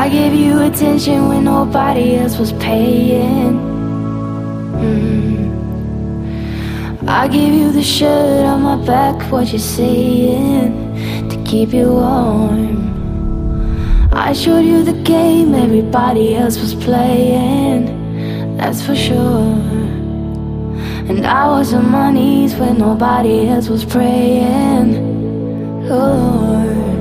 I gave you attention when nobody else was paying. I gave you the shirt on my back, what you saying, to keep you warm. I showed you the game everybody else was playing, that's for sure. And I was on my knees when nobody else was praying, Lord.